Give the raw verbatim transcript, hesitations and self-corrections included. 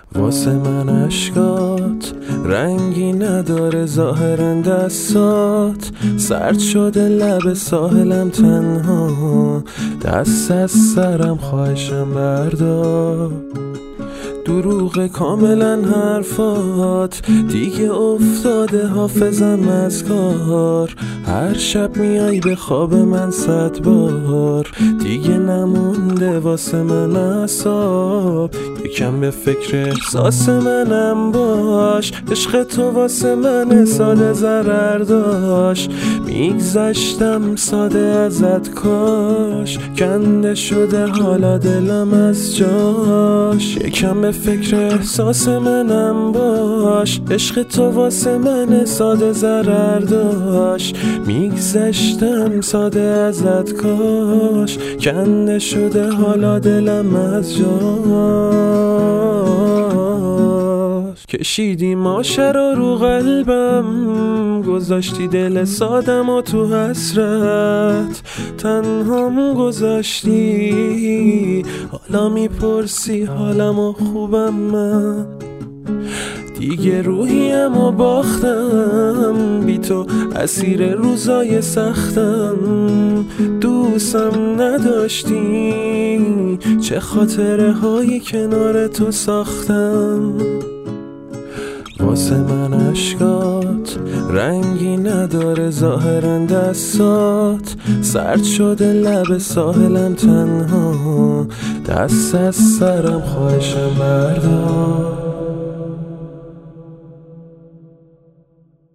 واسه من اشکات رنگی نداره ظاهرا دستات، سرد شده لب ساحلم تنها، دست از سرم خواهشم بردار. دروغ کاملا حرفات دیگه افتاده حافظم از کار، هر شب میای به خواب من صد بار، دیگه نمونده واسه من اعصاب، یکم به فکر احساس منم باش، عشق تو واسه من ساده ضرر داشت، میگذشتم ساده ازت کاش، کنده شده حالا دلم از جاش، یکم به فکر احساس منم باش، عشق تو واسه من ساده ضرر داشت، میگذشتم ساده ازت کاش، کنده شده حالا دلم از جاش. کشیدی ماشه رو رو قلبم، گذاشتی دل سادم و تو حسرت تنهام گذاشتی، حالا میپرسی حالم و خوبم من، دیگه روحیم و باختم، بی تو اسیر روزای سختم، دوستم نداشتی، چه خاطره هایی کنار تو ساختم. واسه من اشکات رنگی نداره ظاهرا دستات، سرد شده لب ساحلم تنها، دست از سرم خواهشم بردار.